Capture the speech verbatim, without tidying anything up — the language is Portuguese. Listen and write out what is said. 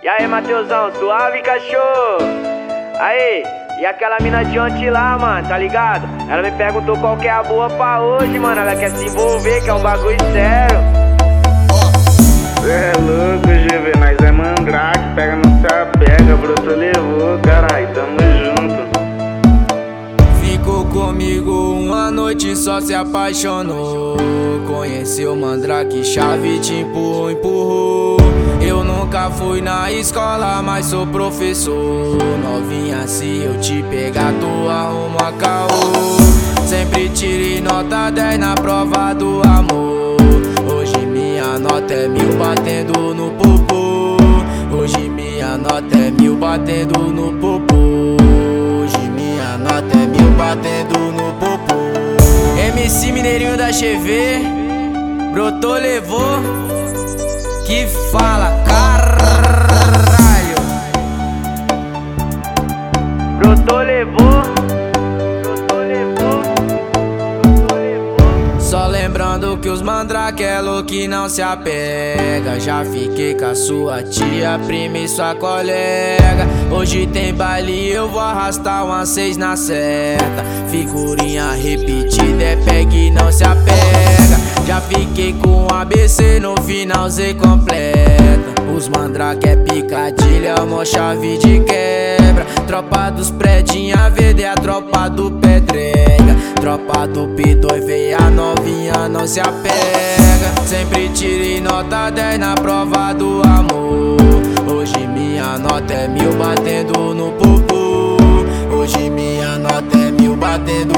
E aí, Mateusão, suave, cachorro? Aí, e aquela mina de ontem lá, mano, tá ligado? Ela me perguntou qual que é a boa pra hoje, mano. Ela quer se envolver, que é um bagulho sério. Cê é louco, G V, nós é mandrake, pega no céu, pega, broto levou, carai, tamo junto. Ficou comigo uma noite, só se apaixonou. Conheceu mandrake, chave, te empurrou, empurrou. Eu nunca fui na escola, mas sou professor. Novinha, se eu te pegar, tu arruma caô. Sempre tirei nota dez na prova do amor. Hoje minha nota é mil batendo no popô. Hoje minha nota é mil batendo no popô. Hoje minha nota é mil batendo no popô. M C Mineirinho da G V, brotou, levou, que fala, caralho. Brotou, levou. Brotou, levou. Brotou, levou. Só lembrando que os mandrake é louco que não se apega. Já fiquei com a sua tia, prima e sua colega. Hoje tem baile, eu vou arrastar umas seis na certa. Figurinha repetida, é pega e não se apega. Já fiquei com A B C no final, Z completa. Os mandrake é picadilha, uma chave de quebra. Tropa dos predinha verde, é a tropa do pedrega. Tropa do P dois veio a novinha, não se apega. Sempre tirei nota dez na prova do amor. Hoje minha nota é mil batendo no popô. Hoje minha nota é mil batendo